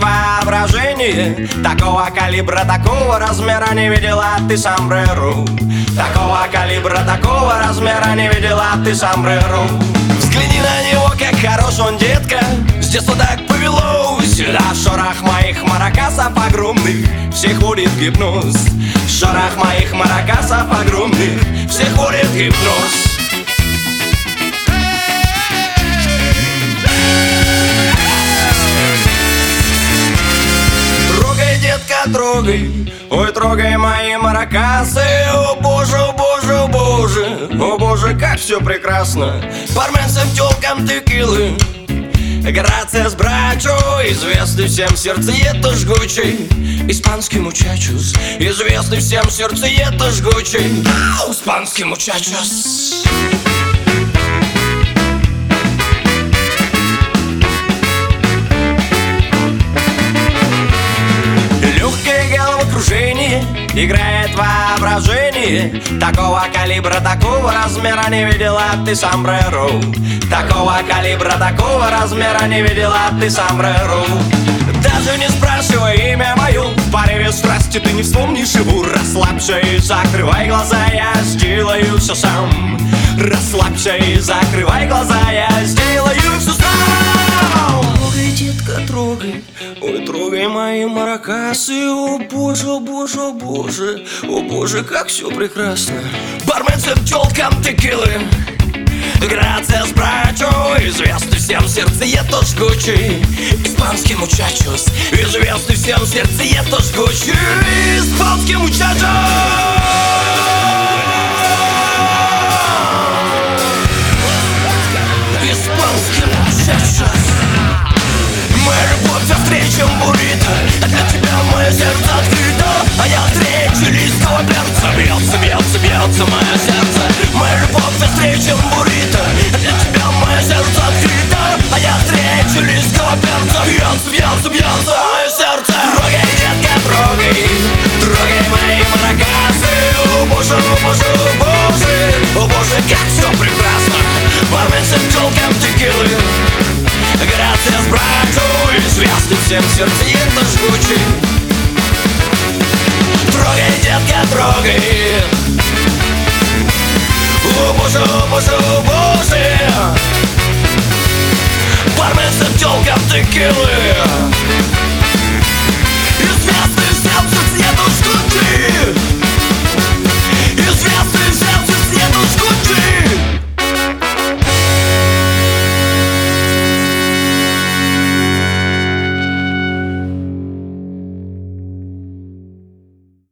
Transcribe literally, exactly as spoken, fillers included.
воображение. Такого калибра, такого размера не видела ты сомбреро. Такого калибра, такого размера не видела ты сомбреро. Взгляни на него, как хорош он, детка. С детства так повелось. Сюда шорох моих маракасов огромных всех вводит в гипноз. Шорох моих маракасов огромных всех вводит в гипноз. Трогай, ой, трогай мои маракасы. О боже, о боже, о боже, о боже, как все прекрасно. Барменцам, тёлкам, текилы, грация с брачо. Известный всем сердцеед жгучий, испанский мучачус. Известный всем сердцеед жгучий, испанский мучачус. Играет воображение. Такого калибра, такого размера не видела ты сомбреро. Такого калибра, такого размера не видела ты сомбреро. Даже не спрашивай имя мое, в порыве страсти ты не вспомнишь его. Расслабься и закрывай глаза, я сделаю все сам. Расслабься и закрывай глаза, я сделаю все сам. Трогай, детка, трогай, ой, трогай мои маракасы. О боже, о боже, о боже, о боже, как все прекрасно. Барменцам, тёлкам, текилы, грация с брачо. Известный всем сердцеед жгучий, испанский мучачус. Известный всем сердцеед жгучий, испанский мучачус. Испанский мучачус. Моя любовь встреча буррито, а для тебя мое сердце открыто. А я встречу листого перца. Бьется, бьется, бьется мое сердце. Моя любовь встреча буррито, а для тебя мое сердце открыто. А я встречу листого перца. Бьется, бьется, бьется мое сердце. Трогай, детка, трогай, трогай мои маракасы. О боже, о боже, о боже, о боже, как все прекрасно. Барменцам, тёлкам, текилы, грация с брачо. Известный всем сердцеед жгучий. Трогай, детка, трогай. О боже, о боже, о боже. Барменцам, тёлкам, текилы,